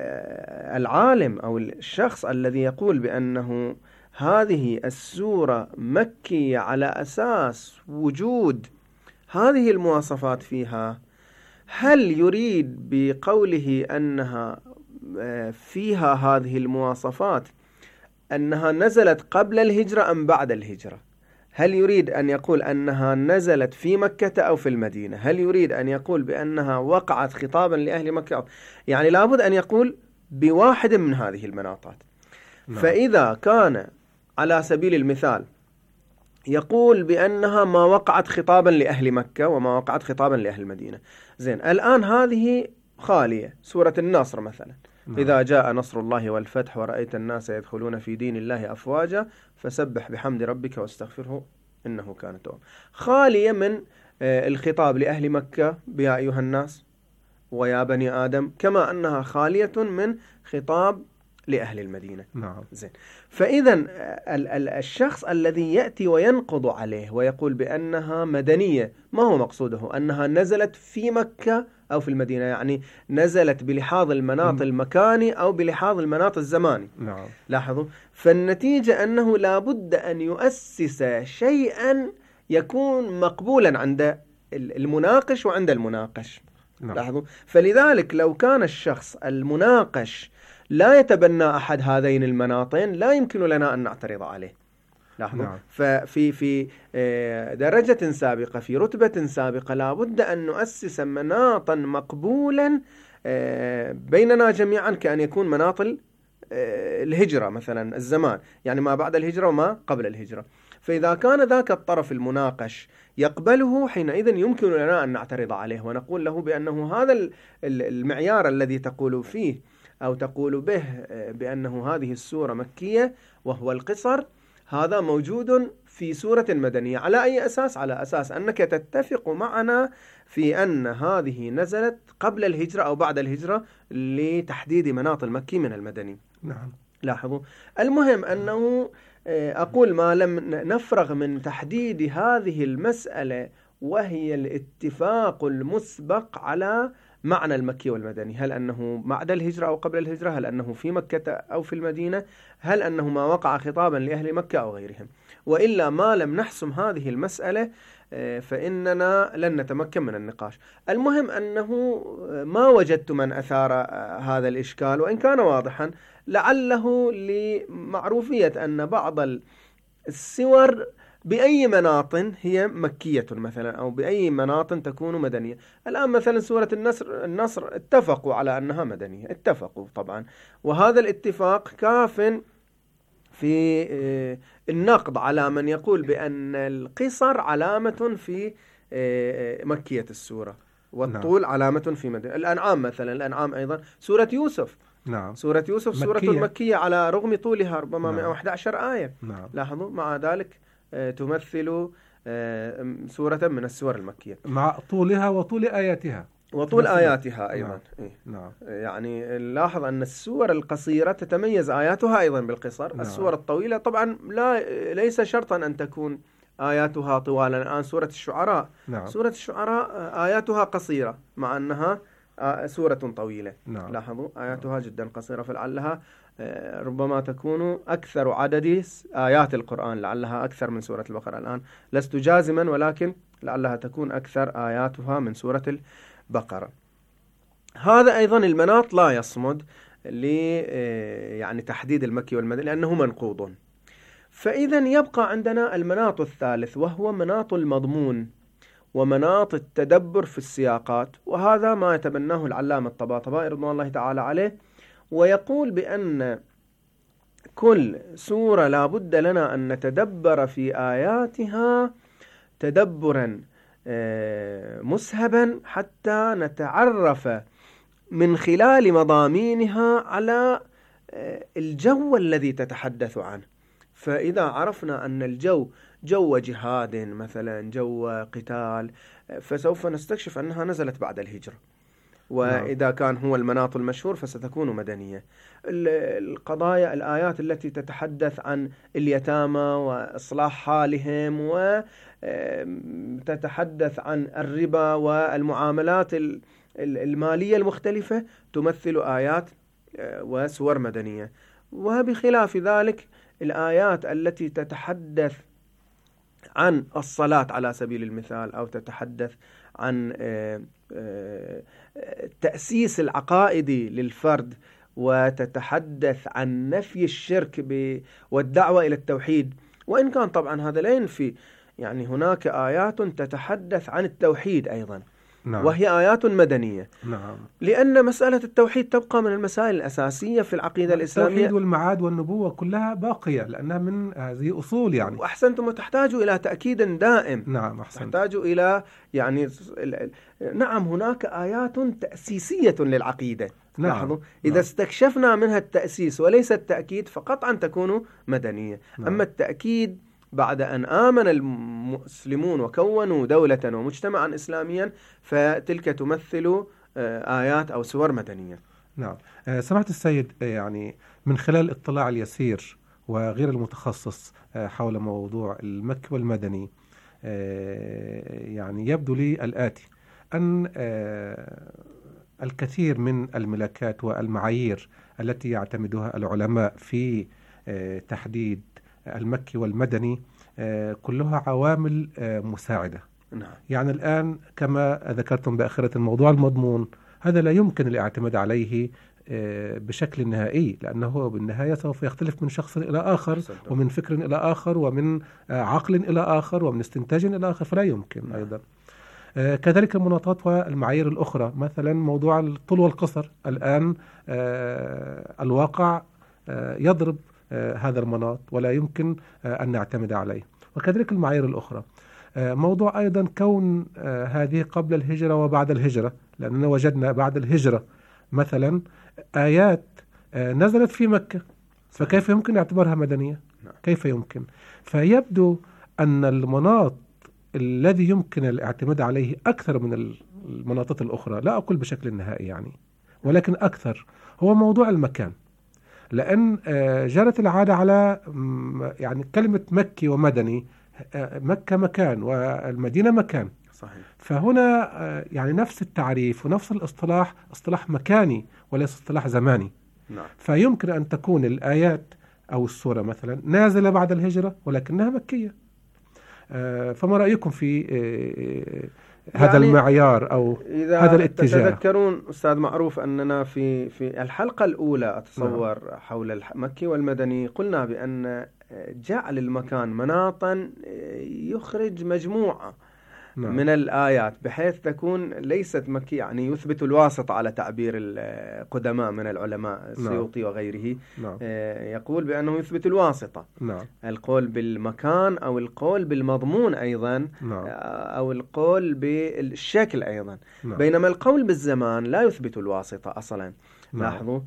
العالم أو الشخص الذي يقول بأنه هذه السورة مكية على أساس وجود هذه المواصفات فيها، هل يريد بقوله أنها فيها هذه المواصفات أنها نزلت قبل الهجرة أم بعد الهجرة؟ هل يريد أن يقول أنها نزلت في مكة أو في المدينة؟ هل يريد أن يقول بأنها وقعت خطابا لأهل مكة؟ يعني لابد أن يقول بواحد من هذه المناطات. فإذا كان على سبيل المثال يقول بأنها ما وقعت خطابا لأهل مكة وما وقعت خطابا لأهل المدينة، زين، الآن هذه خالية. سورة النصر مثلا، إذا جاء نصر الله والفتح ورأيت الناس يدخلون في دين الله أفواجا فسبح بحمد ربك واستغفره إنه كان توابا، خالية من الخطاب لأهل مكة بيا أيها الناس ويا بني آدم، كما أنها خالية من خطاب لأهل المدينة. زين. فإذا الشخص الذي يأتي وينقض عليه ويقول بأنها مدنية، ما هو مقصوده؟ أنها نزلت في مكة أو في المدينة، يعني نزلت بلحاظ المناط المكاني أو بلحاظ المناط الزماني. لاحظوا، فالنتيجة أنه لابد أن يؤسس شيئا يكون مقبولا عند المناقش وعند المناقش. لاحظوا، فلذلك لو كان الشخص المناقش لا يتبنى أحد هذين المناطين لا يمكن لنا أن نعترض عليه. لاحظوا، ففي درجة سابقة، في رتبة سابقة، لابد أن نؤسس مناطا مقبولا بيننا جميعا، كأن يكون مناط الهجرة مثلا، الزمان، يعني ما بعد الهجرة وما قبل الهجرة. فإذا كان ذاك الطرف المناقش يقبله، حينئذ يمكن لنا أن نعترض عليه ونقول له بأنه هذا المعيار الذي تقول فيه أو تقول به بأنه هذه السورة مكية وهو القصر، هذا موجود في سورة مدنية. على أي أساس؟ على أساس أنك تتفق معنا في أن هذه نزلت قبل الهجرة أو بعد الهجرة لتحديد مناط المكي من المدني. لاحظوا. المهم أنه أقول ما لم نفرغ من تحديد هذه المسألة، وهي الاتفاق المسبق على معنى المكي والمدني، هل أنه بعد الهجرة أو قبل الهجرة، هل أنه في مكة أو في المدينة، هل أنه ما وقع خطابا لأهل مكة أو غيرهم. وإلا ما لم نحسم هذه المسألة فإننا لن نتمكن من النقاش. المهم أنه ما وجدت من أثار هذا الإشكال، وإن كان واضحا لعله لمعروفية أن بعض السور بأي مناط هي مكية مثلا، أو بأي مناط تكون مدنية. الآن مثلا سورة النصر اتفقوا على أنها مدنية، اتفقوا طبعا، وهذا الاتفاق كاف في النقد على من يقول بأن القصر علامة في مكية السورة، والطول علامة في مدنية. الأنعام مثلا، الأنعام أيضا سورة يوسف، نعم. سورة يوسف سورة مكية على رغم طولها ربما 111 آية. نعم. لاحظوا مع ذلك تمثل سورة من السور المكية مع طولها وطول آياتها وطول آياتها أيضا. نعم. إيه؟ نعم. يعني نلاحظ أن السور القصيرة تتميز آياتها أيضا بالقصر. نعم. السور الطويلة طبعا ليس شرطا أن تكون آياتها طوالا. الآن سورة الشعراء، نعم. سورة الشعراء آياتها قصيرة مع أنها سورة طويلة. نعم. لاحظوا آياتها جدا قصيرة، فلعلها ربما تكون أكثر عدد آيات القرآن، لعلها أكثر من سورة البقرة. الآن لست جازما، ولكن لعلها تكون أكثر آياتها من سورة البقرة. هذا أيضا المناط لا يصمد يعني تحديد المكي والمدني لأنه منقوض. فإذا يبقى عندنا المناط الثالث، وهو مناط المضمون ومناط التدبر في السياقات، وهذا ما يتبناه العلامة الطباطبائي رضوان الله تعالى عليه، ويقول بأن كل سورة لا بد لنا أن نتدبر في آياتها تدبرا مسهبا حتى نتعرف من خلال مضامينها على الجو الذي تتحدث عنه. فإذا عرفنا أن الجو جو جهاد مثلا، جو قتال، فسوف نستكشف أنها نزلت بعد الهجرة. وإذا كان هو المناط المشهور فستكون مدنية. القضايا، الآيات التي تتحدث عن اليتامى وإصلاح حالهم، وتتحدث عن الربا والمعاملات المالية المختلفة، تمثل آيات وسور مدنية. وبخلاف ذلك الآيات التي تتحدث عن الصلاة على سبيل المثال، أو تتحدث عن التأسيس العقائدي للفرد، وتتحدث عن نفي الشرك والدعوة إلى التوحيد، وإن كان طبعا هذا لا ينفي يعني هناك آيات تتحدث عن التوحيد أيضا. نعم. وهي آيات مدنية. نعم. لأن مسألة التوحيد تبقى من المسائل الأساسية في العقيدة الإسلامية. التوحيد والمعاد والنبوة كلها باقية لأنها من هذه أصول يعني. وأحسنتم، وتحتاج إلى تأكيد دائم. نعم أحسنت. تحتاج إلى يعني نعم هناك آيات تأسيسية للعقيدة. نعم. لاحظوا إذا استكشفنا منها التأسيس وليس التأكيد فقطعا تكون مدنية. نعم. أما التأكيد بعد أن آمن المسلمون وكونوا دولة ومجتمعا إسلاميا فتلك تمثل آيات أو سور مدنية. نعم. سمعت السيد يعني من خلال الاطلاع اليسير وغير المتخصص حول موضوع المكي والمدني، يعني يبدو لي الآتي: أن الكثير من الملكات والمعايير التي يعتمدها العلماء في تحديد المكي والمدني كلها عوامل مساعدة. نعم. يعني الآن كما ذكرتم بآخرة الموضوع المضمون، هذا لا يمكن الاعتماد عليه بشكل نهائي، لأنه بالنهاية سوف يختلف من شخص إلى آخر، ومن فكر إلى آخر، ومن عقل إلى آخر، ومن استنتاج إلى آخر، فلا يمكن. أيضا كذلك المناطات والمعايير الأخرى، مثلا موضوع الطول والقصر، الآن الواقع يضرب هذا المناط ولا يمكن أن نعتمد عليه. وكذلك المعايير الأخرى، موضوع أيضا كون هذه قبل الهجرة وبعد الهجرة، لأننا وجدنا بعد الهجرة مثلا آيات نزلت في مكة، فكيف يمكن اعتبارها مدنية؟ كيف يمكن؟ فيبدو أن المناط الذي يمكن الاعتماد عليه أكثر من المناطات الأخرى، لا أقول بشكل نهائي يعني، ولكن أكثر، هو موضوع المكان. لأن جرت العادة على يعني كلمة مكي ومدني، مكة مكان والمدينة مكان. صحيح. فهنا يعني نفس التعريف ونفس الاصطلاح اصطلاح مكاني وليس اصطلاح زماني. نعم. فيمكن أن تكون الآيات أو السورة مثلا نازلة بعد الهجرة ولكنها مكية. فما رأيكم في هذا يعني المعيار أو هذا الاتجاه؟ تتذكرون أستاذ معروف أننا في الحلقة الأولى أتصور حول المكي والمدني قلنا بأن جعل المكان مناطا يخرج مجموعة من الآيات بحيث تكون ليست مكية، يعني يثبت الواسطة على تعبير القدماء من العلماء السيوطي وغيره. يقول بأنه يثبت الواسطة، القول بالمكان أو القول بالمضمون أيضا، أو القول بالشكل أيضا. بينما القول بالزمان لا يثبت الواسطة أصلا. لاحظوا.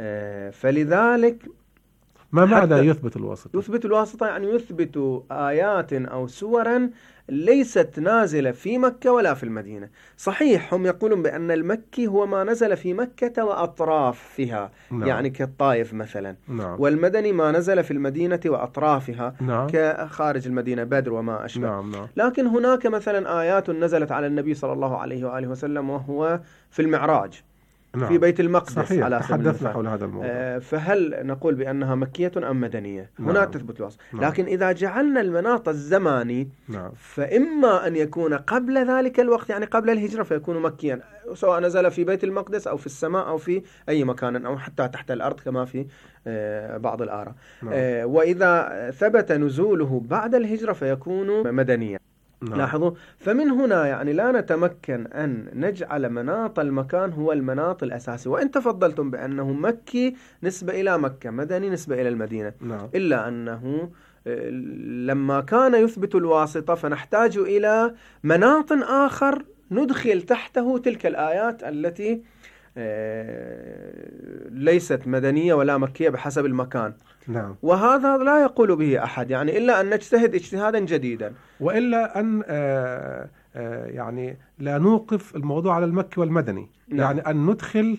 فلذلك ما معنى يثبت الواسطة؟ يثبت الواسطة يعني يثبت آيات أو سورا ليست نازلة في مكة ولا في المدينة. صحيح هم يقولون بأن المكي هو ما نزل في مكة وأطرافها، يعني كالطائف مثلا. والمدني ما نزل في المدينة وأطرافها، كخارج المدينة بدر وما أشبه. لكن هناك مثلا آيات نزلت على النبي صلى الله عليه وآله وسلم وهو في المعراج في بيت المقدس. صحيح. على تحدثنا حول هذا الموضوع. فهل نقول بأنها مكية أم مدنية؟ هنا تثبت الواسطة. لكن إذا جعلنا المناط الزماني فإما أن يكون قبل ذلك الوقت، يعني قبل الهجرة، فيكون مكيا سواء نزل في بيت المقدس أو في السماء أو في أي مكان أو حتى تحت الأرض كما في بعض الآراء. وإذا ثبت نزوله بعد الهجرة فيكون مدنيا. لاحظوا. فمن هنا يعني لا نتمكن أن نجعل مناط المكان هو المناط الأساسي، وإن تفضلتم بأنه مكي نسبة إلى مكة، مدني نسبة إلى المدينة. إلا أنه لما كان يثبت الواسطة فنحتاج إلى مناط آخر ندخل تحته تلك الآيات التي ليست مدنية ولا مكية بحسب المكان. وهذا لا يقول به أحد، يعني إلا أن نجتهد اجتهادا جديدا، وإلا أن يعني لا نوقف الموضوع على المكي والمدني. يعني أن ندخل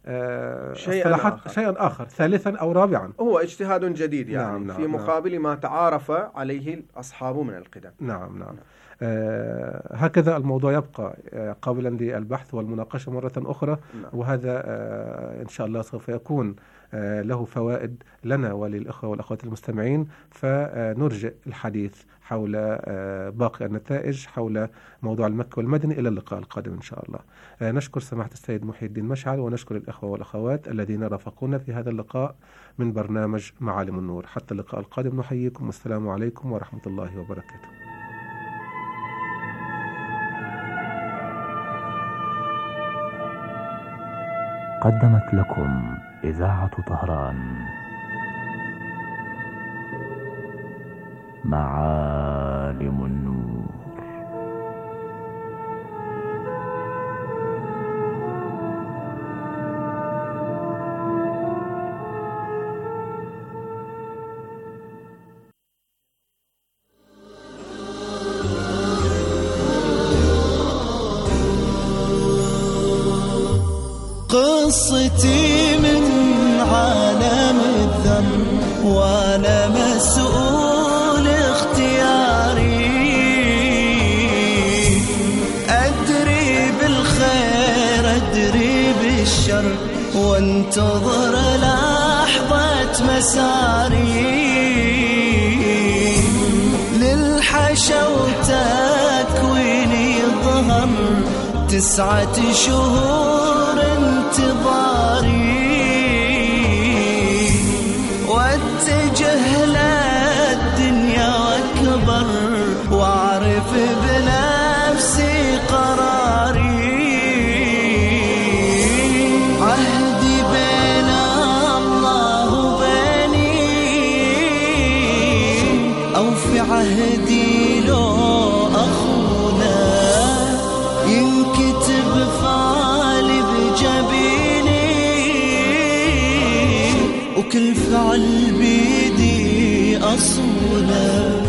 شيئا آخر ثالثا أو رابعا، هو اجتهاد جديد يعني في مقابل ما تعارف عليه الأصحاب من القدم. نعم. هكذا الموضوع يبقى قابلا للبحث والمناقشة مرة أخرى. وهذا إن شاء الله سوف يكون له فوائد لنا وللإخوة والأخوات المستمعين، فنرجع الحديث حول باقي النتائج حول موضوع المكي والمدني إلى اللقاء القادم إن شاء الله. نشكر سماحة السيد محي الدين مشعل، ونشكر الإخوة والأخوات الذين رافقونا في هذا اللقاء من برنامج معالم النور. حتى اللقاء القادم نحييكم، والسلام عليكم ورحمة الله وبركاته. قدمت لكم إذاعة طهران معالم النور. قصتي من عالم الذنب وأنا مسؤول اختياري، أدري بالخير أدري بالشر وانتظر لحظة مساري، للحشا وتكويني ظهر 9 شهور انتظاري، واتجه للدنيا واكبر واعرف بنفسي قراري، عهدي بين الله وبيني او في عهدي لو اخونا ينكتب فالي بجبيني، وكل فعل بيدي أصونه